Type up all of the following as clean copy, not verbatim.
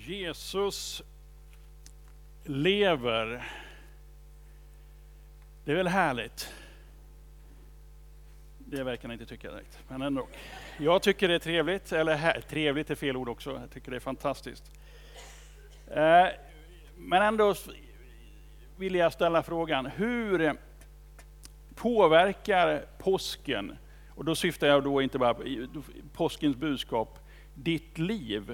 Jesus lever. Det är väl härligt? Det verkar ni inte tycka direkt, men ändå. Jag tycker det är trevligt, eller trevligt är fel ord också. Jag tycker det är fantastiskt. Men ändå vill jag ställa frågan, hur påverkar påsken, och då syftar jag då inte bara på påskens budskap, ditt liv?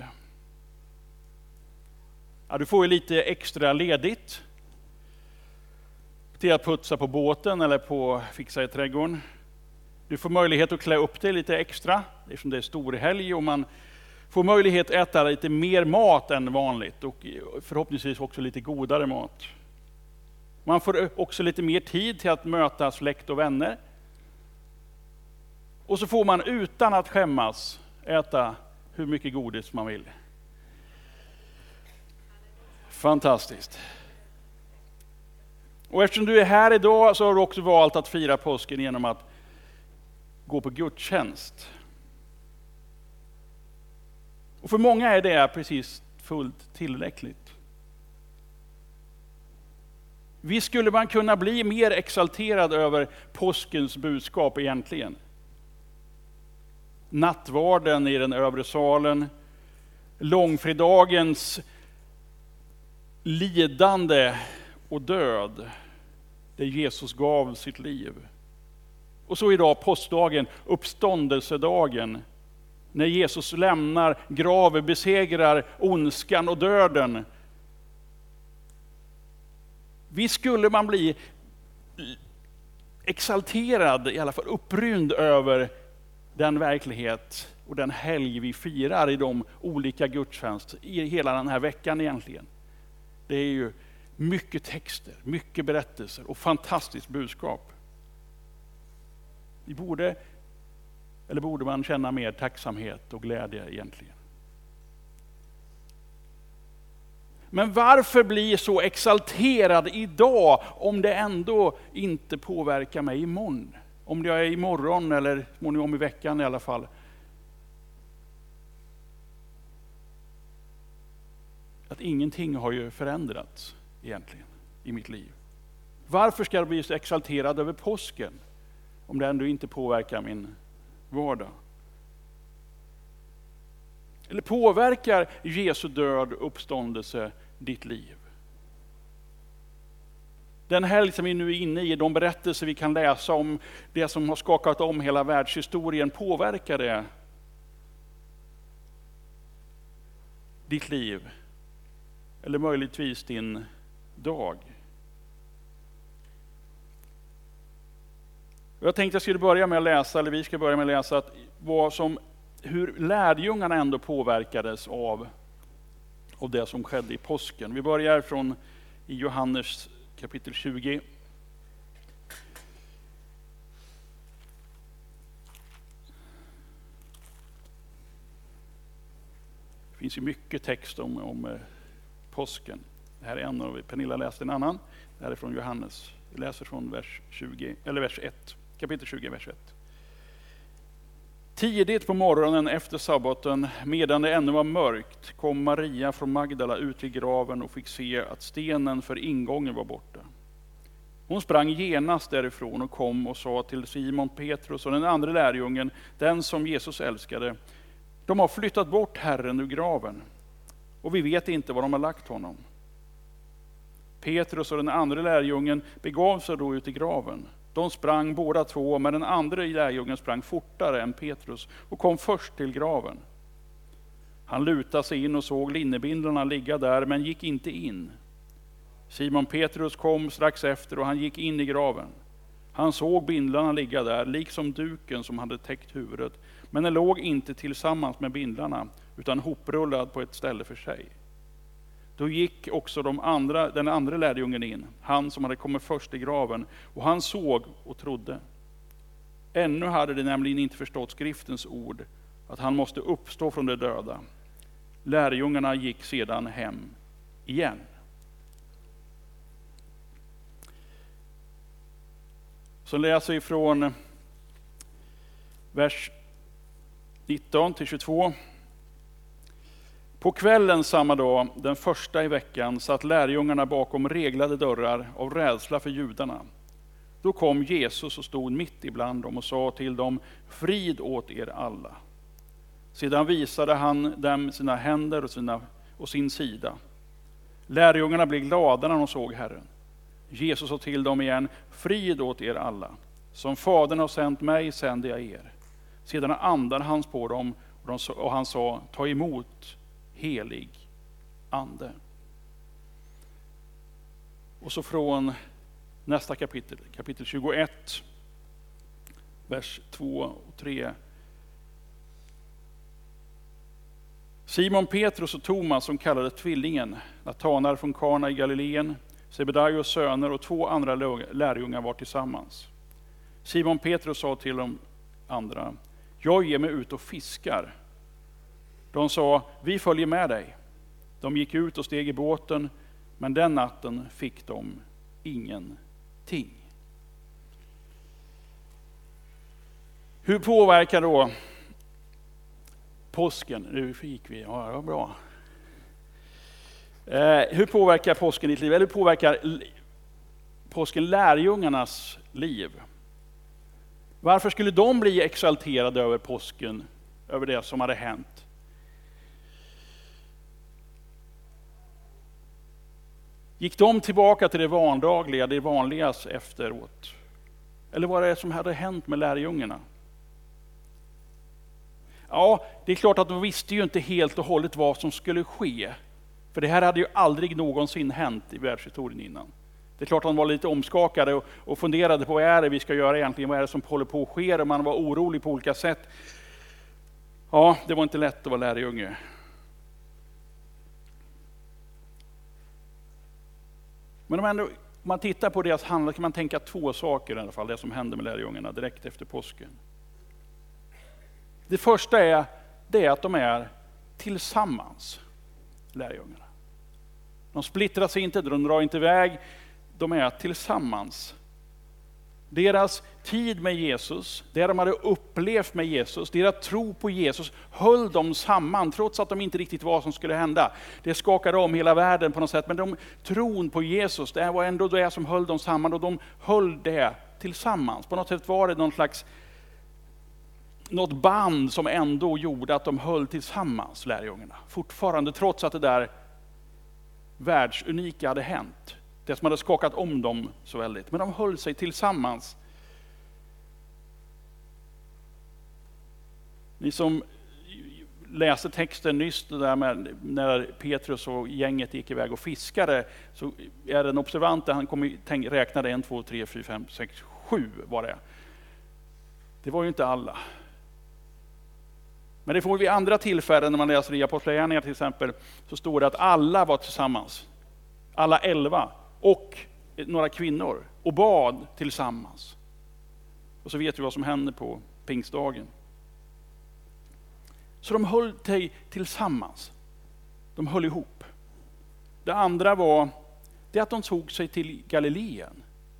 Ja, du får ju lite extra ledigt till att putsa på båten eller på fixa i trädgården. Du får möjlighet att klä upp dig lite extra, eftersom det är storhelg, och man får möjlighet att äta lite mer mat än vanligt och förhoppningsvis också lite godare mat. Man får också lite mer tid till att möta släkt och vänner. Och så får man utan att skämmas äta hur mycket godis man vill. Fantastiskt. Och eftersom du är här idag så har du också valt att fira påsken genom att gå på gudstjänst. Och för många är det precis fullt tillräckligt. Visst skulle man kunna bli mer exalterad över påskens budskap egentligen. Nattvarden i den övre salen, långfredagens lidande och död, där Jesus gav sitt liv. Och så idag påskdagen, uppståndelsedagen, när Jesus lämnar graven, besegrar ondskan och döden. Visst skulle man bli exalterad, i alla fall upprymd över den verklighet och den helg vi firar i de olika gudstjänster i hela den här veckan egentligen. Det är ju mycket texter, mycket berättelser och fantastiskt budskap. Borde man känna mer tacksamhet och glädje egentligen? Men varför bli så exalterad idag om det ändå inte påverkar mig imorgon? Om det är imorgon eller småningom i veckan i alla fall. Att ingenting har ju förändrats egentligen i mitt liv. Varför ska jag bli så exalterad över påsken om det ändå inte påverkar min vardag? Eller påverkar Jesu död och uppståndelse ditt liv? Den helg som vi nu är inne i, de berättelser vi kan läsa om det som har skakat om hela världshistorien, påverkar det ditt liv? Eller möjligtvis din dag? Jag tänkte jag skulle börja med att läsa, eller vi ska börja med att läsa hur lärjungarna ändå påverkades av det som skedde i påsken. Vi börjar från i Johannes kapitel 20. Det finns ju mycket text om påsken. Det här är en av, Pernilla läste en annan. Det här är från Johannes. Vi läser från vers 1. Kapitel 20, vers 1. Tidigt på morgonen efter sabbaten, medan det ännu var mörkt, kom Maria från Magdala ut till graven och fick se att stenen för ingången var borta. Hon sprang genast därifrån och kom och sa till Simon Petrus och den andra lärjungen, den som Jesus älskade: de har flyttat bort Herren ur graven, och vi vet inte var de har lagt honom. Petrus och den andra lärjungen begav sig då ut i graven. De sprang båda två, men den andra lärjungen sprang fortare än Petrus och kom först till graven. Han lutade sig in och såg linnebindlarna ligga där, men gick inte in. Simon Petrus kom strax efter och han gick in i graven. Han såg bindlarna ligga där, liksom duken som hade täckt huvudet, men den låg inte tillsammans med bindlarna, utan hoprullad på ett ställe för sig. Då gick också den andra lärjungen in, han som hade kommit först i graven, och han såg och trodde. Ännu hade de nämligen inte förstått skriftens ord, att han måste uppstå från de döda. Lärjungarna gick sedan hem igen. Så läser vi från vers 19 till 22. På kvällen samma dag, den första i veckan, satt lärjungarna bakom reglade dörrar av rädsla för judarna. Då kom Jesus och stod mitt ibland dem och sa till dem: frid åt er alla. Sedan visade han dem sina händer och sin sida. Lärjungarna blev glada när de såg Herren. Jesus sa till dem igen: frid åt er alla. Som Fadern har sänt mig sänder jag er. Sedan andade han på dem och han sa: ta emot helig ande. Och så från nästa kapitel, kapitel 21, vers 2 och 3. Simon Petrus och Thomas, som kallade tvillingen, Natanael från Kana i Galileen, Sebedaios söner och 2 andra lärjungar var tillsammans. Simon Petrus sa till de andra: jag ger mig ut och fiskar. De sa: vi följer med dig. De gick ut och steg i båten, men den natten fick de ingenting. Hur påverkar då påsken? Nu gick vi, ja, det var bra. Hur påverkar påsken ditt liv? Eller hur påverkar påsken lärjungarnas liv? Varför skulle de bli exalterade över påsken, över det som hade hänt? Gick de tillbaka till det vardagliga, det vanligas efteråt? Eller vad är det som hade hänt med lärjungarna? Ja, det är klart att de visste ju inte helt och hållet vad som skulle ske. För det här hade ju aldrig någonsin hänt i världshistorien innan. Det är klart att de var lite omskakade och funderade på vad är det vi ska göra egentligen, vad är det som håller på att ske, och man var orolig på olika sätt. Ja, det var inte lätt att vara lärjunge. Men om man tittar på deras handlande kan man tänka 2 saker i alla fall, det som hände med lärjungarna direkt efter påsken. Det första är att de är tillsammans, lärjungarna. De splittrar sig inte, de drar inte iväg, de är tillsammans. Deras tid med Jesus, det de hade upplevt med Jesus, deras tro på Jesus höll dem samman trots att de inte riktigt var vad som skulle hända. Det skakade om hela världen på något sätt, men tron på Jesus, det var ändå det som höll dem samman, och de höll det tillsammans. På något sätt var det något band som ändå gjorde att de höll tillsammans, lärjungarna. Fortfarande, trots att det där världsunika hade hänt. Det som hade skakat om dem så väldigt. Men de höll sig tillsammans. Ni som läste texten nyss, det där med när Petrus och gänget gick iväg och fiskade, så är den observant, han kommer räknade 1, 2, 3, 4, 5, 6, 7 var det. Det var ju inte alla. Men det får vi vid andra tillfällen när man läser i Apostlagärningarna till exempel, så står det att alla var tillsammans. Alla 11 och några kvinnor och bad tillsammans. Och så vet vi vad som hände på pingstdagen. Så de höll sig tillsammans. De höll ihop. Det andra var det att de tog sig till Galileen.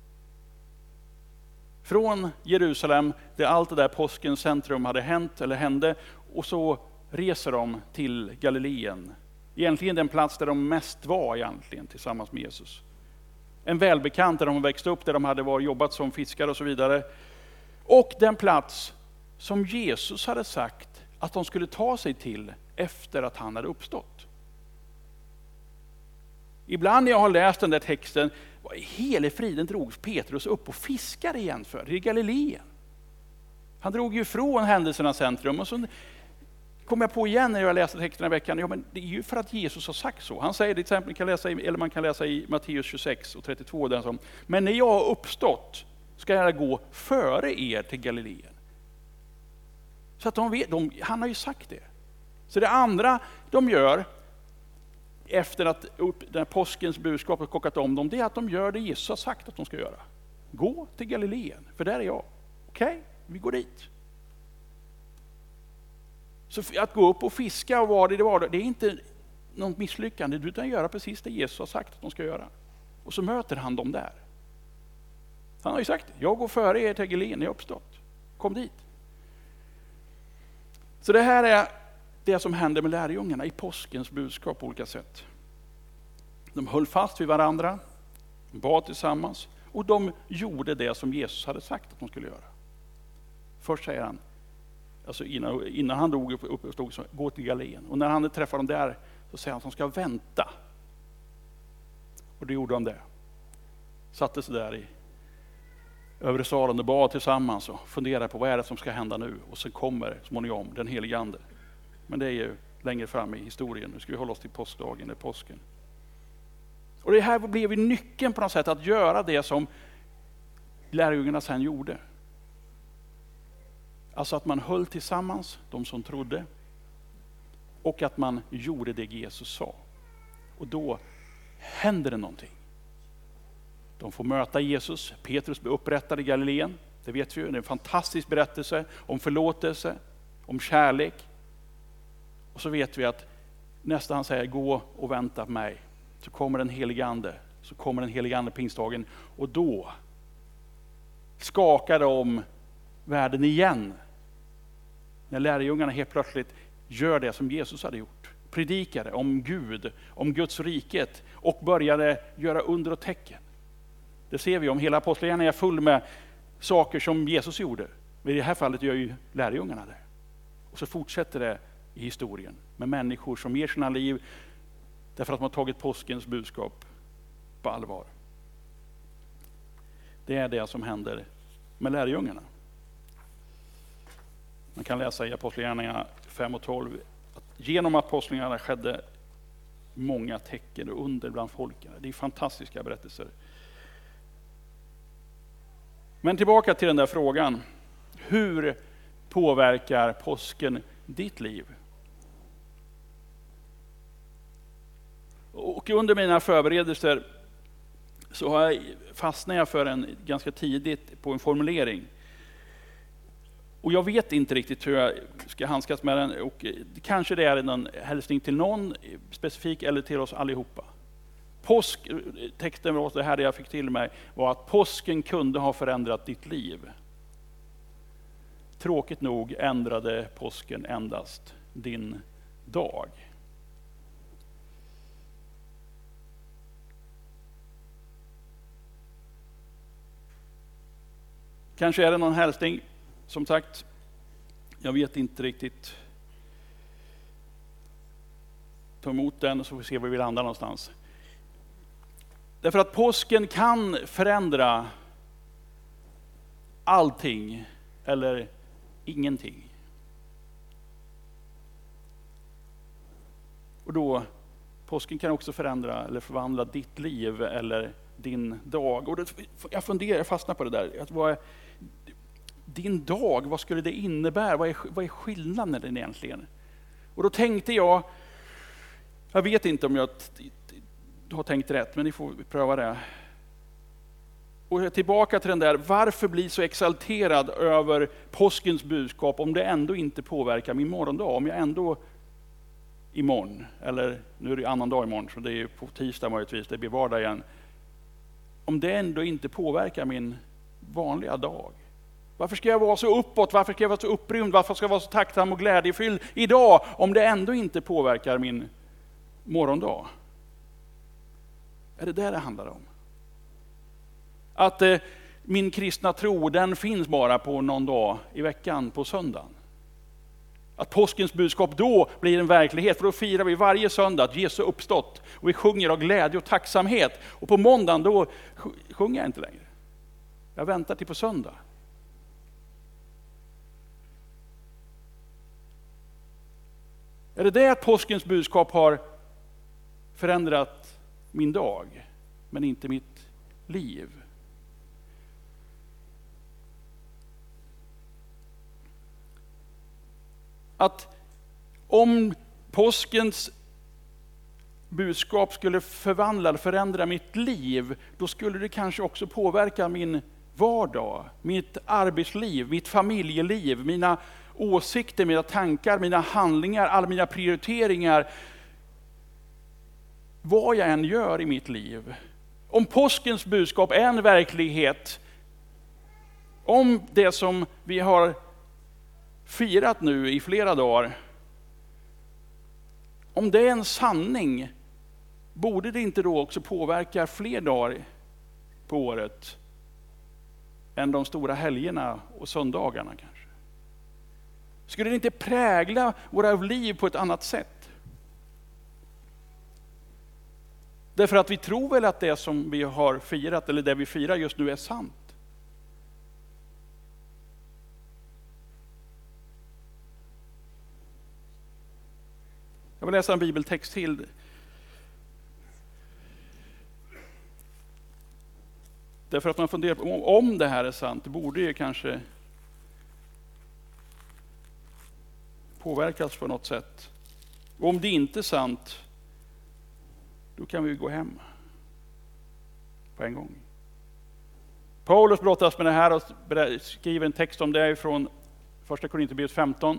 Från Jerusalem, där allt det där påskens centrum hade hänt eller hände, och så reser de till Galileen. Egentligen den plats där de mest var egentligen tillsammans med Jesus. En välbekant där de växte upp, där de hade jobbat som fiskare och så vidare. Och den plats som Jesus hade sagt att de skulle ta sig till efter att han hade uppstått. Ibland när jag har läst den där texten, hela friden drog Petrus upp och fiskade igen för i Galileen. Han drog ju från händelsernas centrum, och så kom jag på igen när jag läste texten i veckan, ja, men det är ju för att Jesus har sagt så. Han säger det till exempel, man kan läsa i Matteus 26 och 32, där som: men när jag har uppstått ska jag gå före er till Galileen. Så att de vet, han har ju sagt det. Så det andra de gör efter att den här påskens budskap har kockat om dem, det är att de gör det Jesus har sagt att de ska göra. Gå till Galileen, för där är jag. Okej, vi går dit. Så att gå upp och fiska och vad det var, det är inte något misslyckande, utan göra precis det Jesus har sagt att de ska göra. Och så möter han dem där. Han har ju sagt: jag går före er till Galileen, jag har uppstått. Kom dit. Så det här är det som hände med lärjungarna i påskens budskap på olika sätt. De höll fast vid varandra, bad tillsammans och de gjorde det som Jesus hade sagt att de skulle göra. Först säger han, alltså innan han dog uppstod, så gå till Galileen. Och när han träffar dem där så säger han att de ska vänta. Och det gjorde de det. Satte sig där i övre salen och bad tillsammans och funderade på vad är det som ska hända nu. Och sen kommer småningom den helige ande. Men det är ju längre fram i historien. Nu ska vi hålla oss till påskdagen, eller påsken. Och det här blev ju nyckeln på något sätt att göra det som lärjungarna sen gjorde. Alltså att man höll tillsammans, de som trodde. Och att man gjorde det Jesus sa. Och då händer det någonting. De får möta Jesus. Petrus blir upprättad i Galileen. Det vet vi ju. Det är en fantastisk berättelse om förlåtelse, om kärlek. Och så vet vi att nästa han säger, gå och vänta på mig. Så kommer den helige ande. Så kommer den helige ande pingstdagen. Och då skakar de världen igen. När lärjungarna helt plötsligt gör det som Jesus hade gjort. Predikade om Gud, om Guds riket och började göra under och tecken. Det ser vi om hela apostlagärningarna är full med saker som Jesus gjorde. Men i det här fallet gör ju lärjungarna det. Och så fortsätter det i historien med människor som ger sina liv därför att de har tagit påskens budskap på allvar. Det är det som händer med lärjungarna. Man kan läsa i apostlagärningarna 5 och 12 att genom apostlagärningarna skedde många tecken och under bland folken. Det är fantastiska berättelser. Men tillbaka till den där frågan. Hur påverkar påsken ditt liv? Och under mina förberedelser så fastnade jag för ganska tidigt på en formulering. Och jag vet inte riktigt hur jag ska handskas med den. Och kanske det är en hälsning till någon specifik eller till oss allihopa. Texten var det här det jag fick till mig var att påsken kunde ha förändrat ditt liv. Tråkigt nog ändrade påsken endast din dag. Kanske är det någon hälsning, som sagt. Jag vet inte riktigt. Ta emot den så får vi se var vi landar någonstans. Därför att påsken kan förändra allting eller ingenting. Och då, påsken kan också förändra eller förvandla ditt liv eller din dag. Och jag fastnar på det där. Att din dag, vad skulle det innebära? Vad är skillnaden egentligen? Och då tänkte jag vet inte om jag har tänkt rätt, men ni får pröva det. Och jag är tillbaka till den där, varför bli så exalterad över påskens budskap om det ändå inte påverkar min morgondag? Om jag ändå imorgon, eller nu är det annan dag imorgon, så det är på tisdag möjligtvis, det blir vardag igen. Om det ändå inte påverkar min vanliga dag. Varför ska jag vara så uppåt? Varför ska jag vara så upprymd? Varför ska jag vara så tacksam och glädjefylld idag om det ändå inte påverkar min morgondag? Är det det handlar om? Att min kristna tro, den finns bara på någon dag i veckan, på söndagen. Att påskens budskap då blir en verklighet, för då firar vi varje söndag att Jesus är uppstått. Och vi sjunger av glädje och tacksamhet. Och på måndagen då sjunger jag inte längre. Jag väntar till på söndag. Är det att påskens budskap har förändrat min dag, men inte mitt liv? Att om påskens budskap skulle förändra mitt liv, då skulle det kanske också påverka min vardag, mitt arbetsliv, mitt familjeliv, mina åsikter, mina tankar, mina handlingar, alla mina prioriteringar. Vad jag än gör i mitt liv. Om påskens budskap är en verklighet, om det som vi har firat nu i flera dagar om det är en sanning, borde det inte då också påverka fler dagar på året än de stora helgerna och söndagarna kanske? Skulle det inte prägla våra liv på ett annat sätt? Därför att vi tror väl att det som vi har firat, eller det vi firar just nu, är sant. Jag vill läsa en bibeltext till. Därför att man funderar på om det här är sant, det borde ju kanske påverkas på något sätt. Och om det inte är sant, då kan vi gå hem på en gång. Paulus brottas med det här och skriver en text om det från första Korinthierbrevet 15.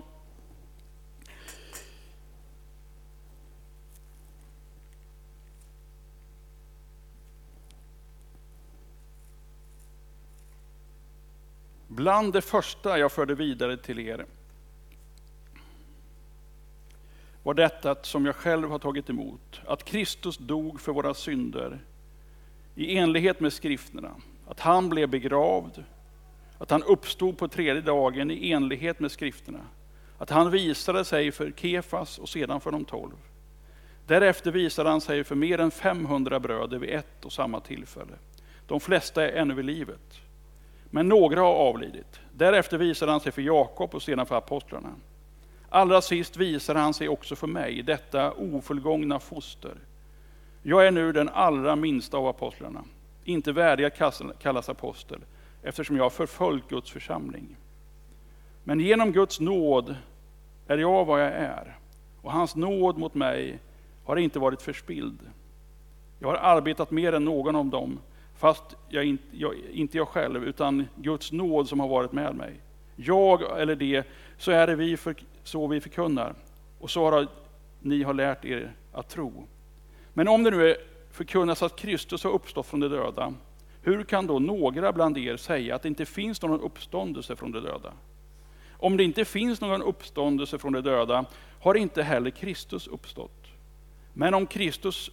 Bland det första jag förde vidare till er var detta som jag själv har tagit emot, att Kristus dog för våra synder i enlighet med skrifterna, att han blev begravd, att han uppstod på tredje dagen i enlighet med skrifterna, att han visade sig för Kefas och sedan för de 12. Därefter visade han sig för mer än 500 bröder vid ett och samma tillfälle. De flesta är ännu vid livet, men några har avlidit. Därefter visade han sig för Jakob och sedan för apostlarna. Allra sist visade han sig också för mig, detta ofullgångna foster. Jag är nu den allra minsta av apostlarna, inte värdig att kallas apostel, eftersom jag har förföljt Guds församling. Men genom Guds nåd är jag vad jag är, och hans nåd mot mig har inte varit förspilld. Jag har arbetat mer än någon av dem, fast inte jag själv, utan Guds nåd som har varit med mig. Jag eller det, så är det så vi förkunnar, och så har ni har lärt er att tro. Men om det nu förkunnas att Kristus har uppstått från de döda, hur kan då några bland er säga att det inte finns någon uppståndelse från de döda? Om det inte finns någon uppståndelse från de döda, har inte heller Kristus uppstått. Men om Kristus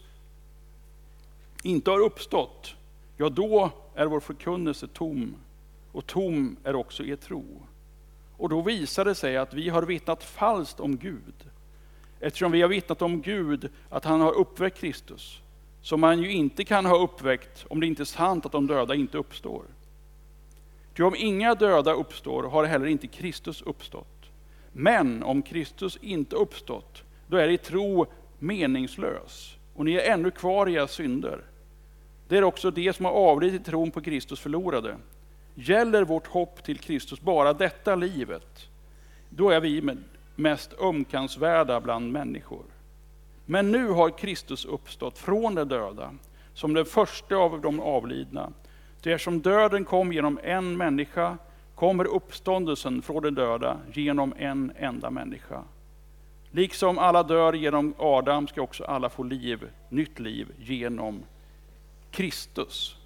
inte har uppstått, ja, då är vår förkunnelse tom, och tom är också er tro. Och då visar det sig att vi har vittnat falskt om Gud, eftersom vi har vittnat om Gud att han har uppväckt Kristus, som man ju inte kan ha uppväckt om det inte är sant att de döda inte uppstår. Ty om inga döda uppstår har heller inte Kristus uppstått. Men om Kristus inte uppstått, då är er tro meningslös, och ni är ännu kvar i era synder. Det är också det som har avlidit tron på Kristus förlorade. Gäller vårt hopp till Kristus bara detta livet, då är vi mest ömkansvärda bland människor. Men nu har Kristus uppstått från de döda, som den första av de avlidna. Det är som döden kom genom en människa, kommer uppståndelsen från de döda genom en enda människa. Liksom alla dör genom Adam ska också alla få liv, nytt liv genom Kristus.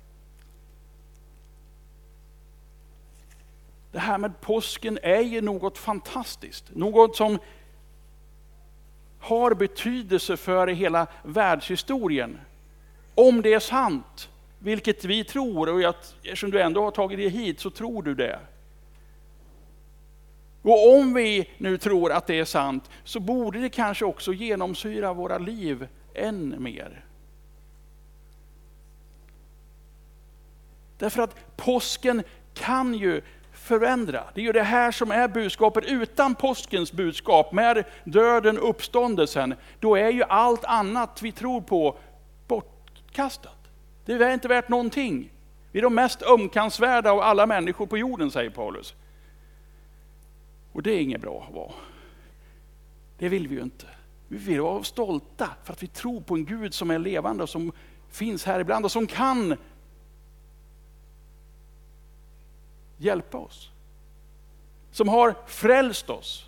Det här med påsken är ju något fantastiskt. Något som har betydelse för hela världshistorien. Om det är sant, vilket vi tror, och eftersom du ändå har tagit dig hit så tror du det. Och om vi nu tror att det är sant, så borde det kanske också genomsyra våra liv än mer. Därför att påsken kan ju förändra. Det är ju det här som är budskapet. Utan påskens budskap med döden, uppståndelsen, då är ju allt annat vi tror på bortkastat. Det är inte värt någonting. Vi är de mest ömkansvärda av alla människor på jorden, säger Paulus. Och det är inget bra att vara. Det vill vi ju inte. Vi vill vara stolta för att vi tror på en Gud som är levande och som finns här ibland och som kan hjälpa oss. Som har frälst oss.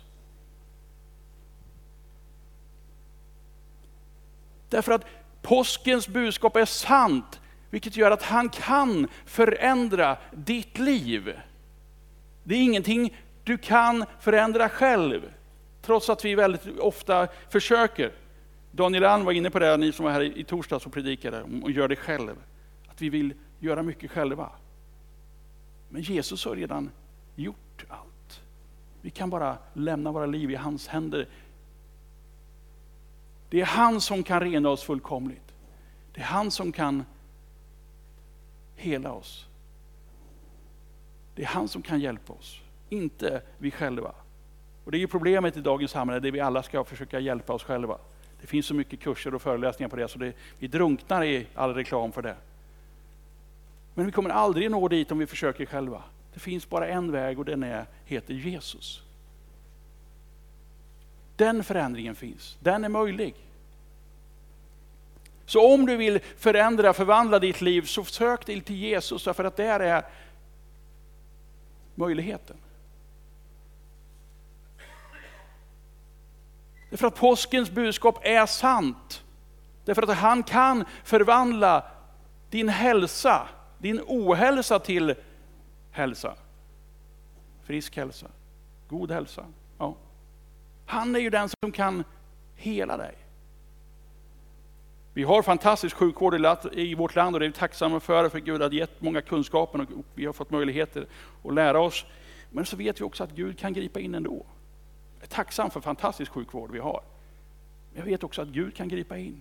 Därför att påskens budskap är sant, vilket gör att han kan förändra ditt liv. Det är ingenting du kan förändra själv, trots att vi väldigt ofta försöker. Daniel Alm var inne på det, ni som var här i torsdags och predikade, och gör det själv. Att vi vill göra mycket själva. Men Jesus har redan gjort allt. Vi kan bara lämna våra liv i hans händer. Det är han som kan rena oss fullkomligt. Det är han som kan hela oss. Det är han som kan hjälpa oss, inte vi själva. Och det är ju problemet i dagens samhälle, där vi alla ska försöka hjälpa oss själva. Det finns så mycket kurser och föreläsningar på det, så vi drunknar i all reklam för det. Men vi kommer aldrig nå dit om vi försöker själva. Det finns bara en väg, och den heter Jesus. Den förändringen finns, den är möjlig. Så om du vill förvandla ditt liv, så sök dig till Jesus, för att där är möjligheten. Därför att påskens budskap är sant. Därför att han kan förvandla din hälsa, din ohälsa till hälsa. Frisk hälsa, god hälsa. Ja. Han är ju den som kan hela dig. Vi har fantastisk sjukvård i vårt land, och det är vi tacksamma för Gud har gett många kunskaper och vi har fått möjligheter att lära oss. Men så vet vi också att Gud kan gripa in ändå. Jag är tacksam för fantastisk sjukvård vi har. Men jag vet också att Gud kan gripa in.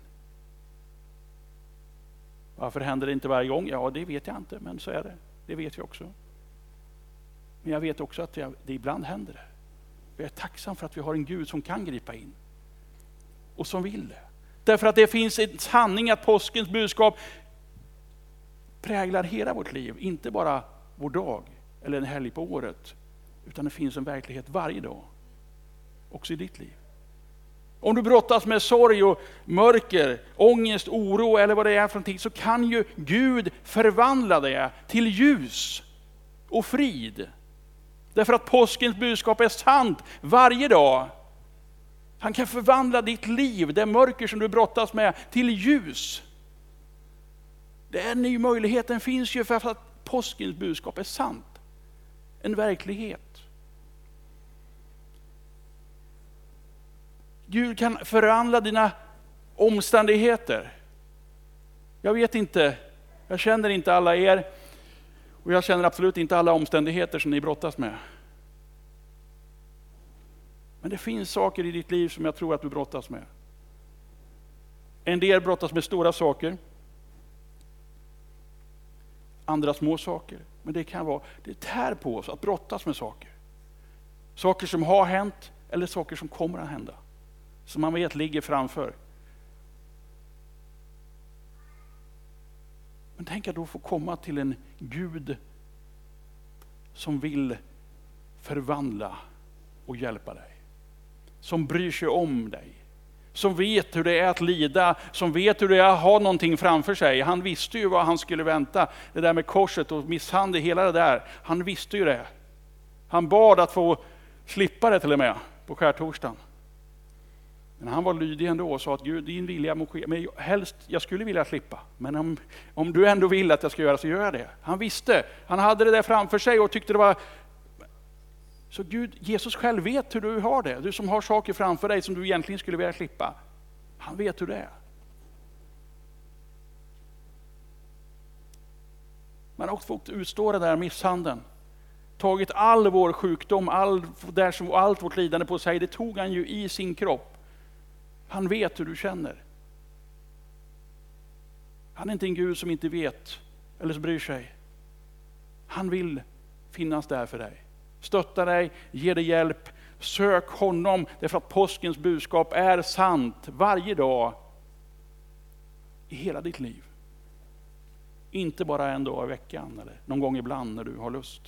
Varför händer det inte varje gång? Ja, det vet jag inte, men så är det. Det vet jag också. Men jag vet också att det ibland händer det. Jag är tacksam för att vi har en Gud som kan gripa in. Och som vill det. Därför att det finns en sanning att påskens budskap präglar hela vårt liv. Inte bara vår dag eller en helg på året. Utan det finns en verklighet varje dag. Också i ditt liv. Om du brottas med sorg och mörker, ångest, oro eller vad det är för någonting, så kan ju Gud förvandla det till ljus och frid. Därför att påskens budskap är sant varje dag. Han kan förvandla ditt liv, det mörker som du brottas med, till ljus. Den nya möjligheten finns ju för att påskens budskap är sant. En verklighet. Gud kan förvandla dina omständigheter. Jag vet inte, jag känner inte alla er, och jag känner absolut inte alla omständigheter som ni brottas med. Men det finns saker i ditt liv som jag tror att du brottas med. En del brottas med stora saker. Andra små saker. Men det kan vara, det tär på oss att brottas med saker. Saker som har hänt eller saker som kommer att hända. Som man vet ligger framför. Men tänk att då få komma till en Gud som vill förvandla och hjälpa dig. Som bryr sig om dig. Som vet hur det är att lida. Som vet hur det är att ha någonting framför sig. Han visste ju vad han skulle vänta. Det där med korset och misshandel, hela det där. Han visste ju det. Han bad att få slippa det till och med på skärtorsdagen. Men han var lydig ändå och sa att Gud, din vilja må ske. Men helst, jag skulle vilja slippa. Men om du ändå vill att jag ska göra, så gör jag det. Han visste. Han hade det där framför sig och tyckte det var... Så Gud, Jesus själv vet hur du har det. Du som har saker framför dig som du egentligen skulle vilja slippa. Han vet hur det är. Man har också fått utstå det där misshandeln. Tagit all vår sjukdom, allt vårt lidande på sig. Det tog han ju i sin kropp. Han vet hur du känner. Han är inte en Gud som inte vet eller som bryr sig. Han vill finnas där för dig. Stötta dig, ge dig hjälp. Sök honom, därför att påskens budskap är sant varje dag i hela ditt liv. Inte bara en dag i veckan eller någon gång ibland när du har lust.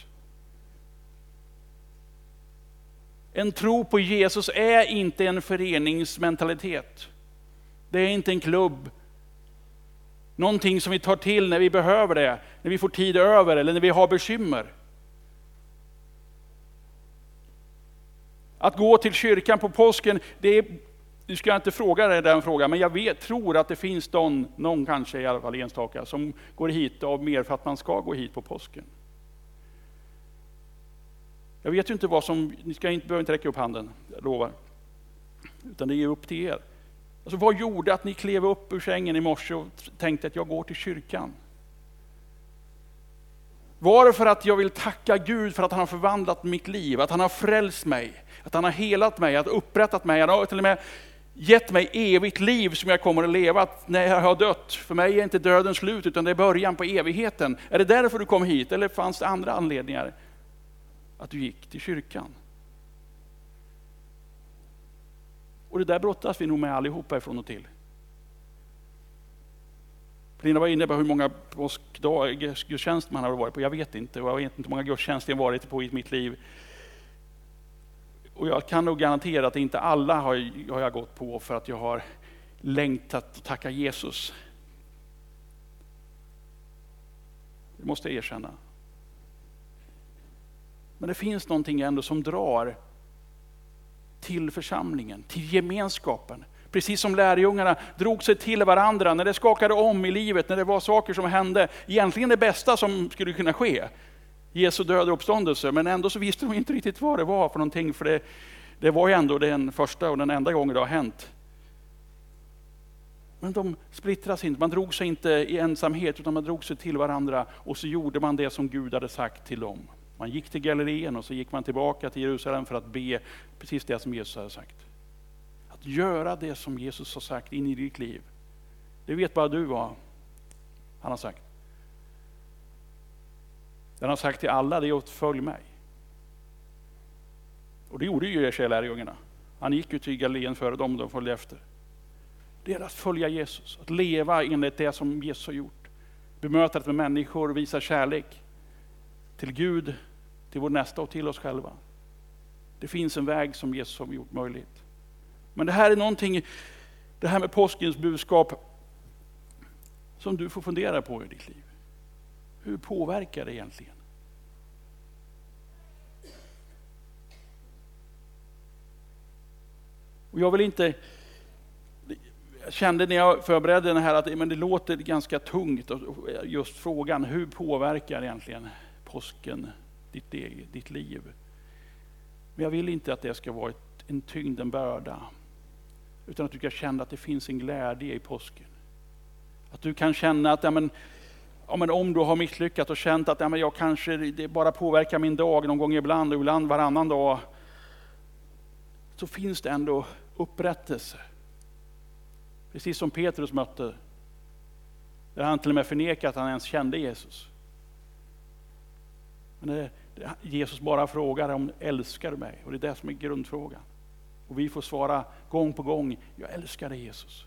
En tro på Jesus är inte en föreningsmentalitet. Det är inte en klubb. Någonting som vi tar till när vi behöver det, när vi får tid över eller när vi har bekymmer. Att gå till kyrkan på påsken, du ska inte fråga dig den frågan, men jag tror att det finns någon kanske i alla fall enstaka som går hit av mer för att man ska gå hit på påsken. Jag vet ju inte vad som, behöver inte räcka upp handen, jag lovar. Utan det är upp till er. Alltså, vad gjorde att ni klev upp ur sängen i morse och tänkte att jag går till kyrkan? Var det för att jag vill tacka Gud för att han har förvandlat mitt liv, att han har frälst mig, att han har helat mig, att upprättat mig, han har till och med gett mig evigt liv som jag kommer att leva när jag har dött. För mig är inte döden slut, utan det är början på evigheten. Är det därför du kom hit, eller fanns det andra anledningar att du gick till kyrkan? Och det där brottas vi nog med allihopa ifrån och till. Linda var inne på hur många påskgudstjänster man har varit på. Jag vet inte. Och jag vet inte hur många gudstjänster jag har varit på i mitt liv. Och jag kan nog garantera att inte alla har jag gått på för att jag har längtat att tacka Jesus. Det måste jag erkänna. Men det finns någonting ändå som drar till församlingen, till gemenskapen. Precis som lärjungarna drog sig till varandra när det skakade om i livet, när det var saker som hände. Egentligen det bästa som skulle kunna ske. Jesu död och uppståndelse, men ändå så visste de inte riktigt vad det var för någonting. För det var ju ändå den första och den enda gången det har hänt. Men de splittras inte, man drog sig inte i ensamhet utan man drog sig till varandra. Och så gjorde man det som Gud hade sagt till dem. Man gick till Galileen och så gick man tillbaka till Jerusalem för att be precis det som Jesus hade sagt. Att göra det som Jesus har sagt in i ditt liv. Det vet bara du vad han har sagt. Det han har sagt till alla, det är att följ mig. Och det gjorde ju lärjungarna. Han gick ju till Galileen före dem, de följde efter. Det är att följa Jesus, att leva enligt det som Jesus har gjort. Bemöta med människor, visa kärlek till Gud, till vår nästa och till oss själva. Det finns en väg som Jesus har gjort möjligt. Men det här är någonting, det här med påskens budskap, som du får fundera på i ditt liv. Hur påverkar det egentligen? Och jag vill inte... Jag kände när jag förberedde den här att men det låter ganska tungt. Just frågan, hur påverkar egentligen påsken ditt liv? Men jag vill inte att det ska vara en tyngd, en börda. Utan att du kan känna att det finns en glädje i påsken. Att du kan känna att om du har misslyckats och känt att jag kanske det bara påverkar min dag någon gång ibland och ibland varannan dag. Så finns det ändå upprättelse. Precis som Petrus mötte. Där han till och med förnekade att han ens kände Jesus. Men Jesus bara frågar om älskar du mig? Och det är det som är grundfrågan. Och vi får svara gång på gång, jag älskar dig Jesus.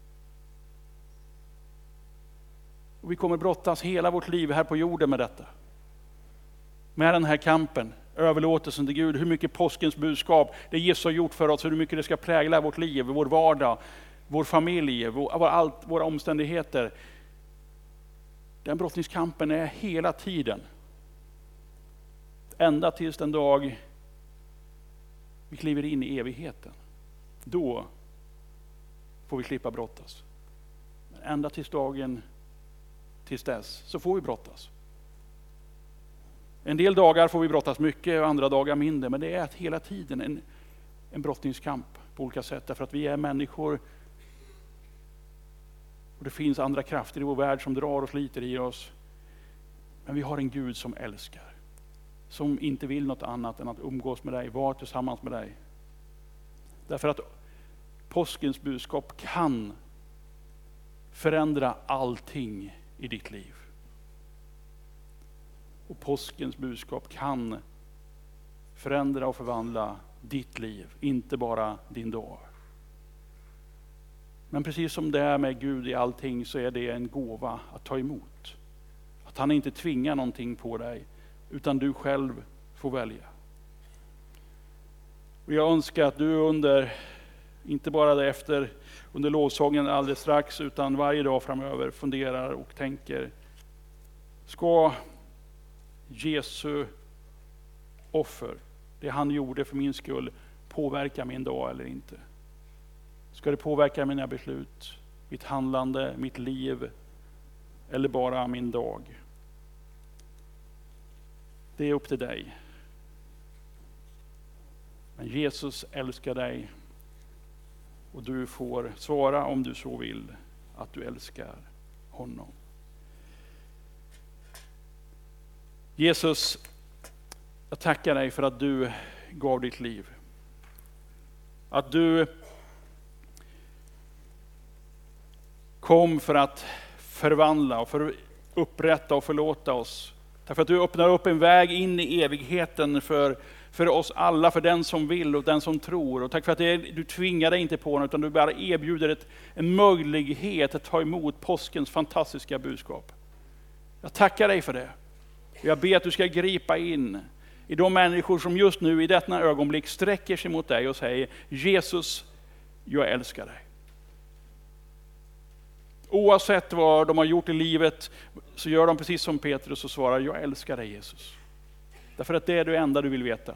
Och vi kommer brottas hela vårt liv här på jorden med detta. Med den här kampen, överlåtelsen till Gud, hur mycket påskens budskap det Jesus har gjort för oss, hur mycket det ska prägla vårt liv, vår vardag, vår familj, våra omständigheter. Den brottningskampen är hela tiden. Ända tills den dag vi kliver in i evigheten. Då får vi slippa brottas. Men ända tills dess så får vi brottas. En del dagar får vi brottas mycket och andra dagar mindre. Men det är hela tiden en brottningskamp på olika sätt. Därför att vi är människor. Och det finns andra krafter i vår värld som drar och sliter i oss. Men vi har en Gud som älskar. Som inte vill något annat än att umgås med dig, vara tillsammans med dig. Därför att påskens budskap kan förändra allting i ditt liv. Och påskens budskap kan förändra och förvandla ditt liv, inte bara din dag. Men precis som det är med Gud i allting så är det en gåva att ta emot. Att han inte tvingar någonting på dig, utan du själv får välja. Och jag önskar att du inte bara under lovsången alldeles strax, utan varje dag framöver funderar och tänker, ska Jesu offer, det han gjorde för min skull, påverka min dag eller inte? Ska det påverka mina beslut, mitt handlande, mitt liv eller bara min dag? Det är upp till dig. Men Jesus älskar dig. Och du får svara om du så vill att du älskar honom. Jesus, jag tackar dig för att du gav ditt liv. Att du kom för att förvandla och för upprätta och förlåta oss. Därför att du öppnar upp en väg in i evigheten för oss alla, för den som vill och den som tror. Och tack för att du tvingar dig inte på något, utan du bara erbjuder en möjlighet att ta emot påskens fantastiska budskap. Jag tackar dig för det. Jag ber att du ska gripa in i de människor som just nu i detta ögonblick sträcker sig mot dig och säger: Jesus, jag älskar dig. Oavsett vad de har gjort i livet så gör de precis som Petrus och svarar: jag älskar dig Jesus. Därför att det är det enda du vill veta.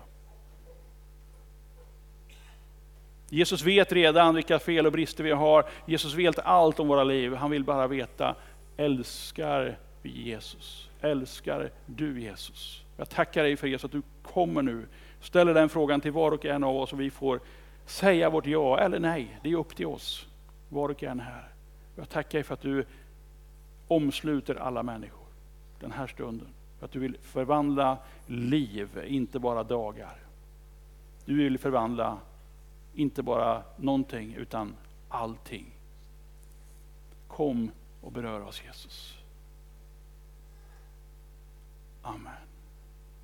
Jesus vet redan vilka fel och brister vi har. Jesus vet allt om våra liv. Han vill bara veta: älskar vi Jesus? Älskar du Jesus? Jag tackar dig för Jesus att du kommer nu. Ställer den frågan till var och en av oss och vi får säga vårt ja eller nej. Det är upp till oss, var och en här. Jag tackar dig för att du omsluter alla människor den här stunden. För att du vill förvandla liv, inte bara dagar. Du vill förvandla inte bara någonting utan allting. Kom och berör oss Jesus. Amen.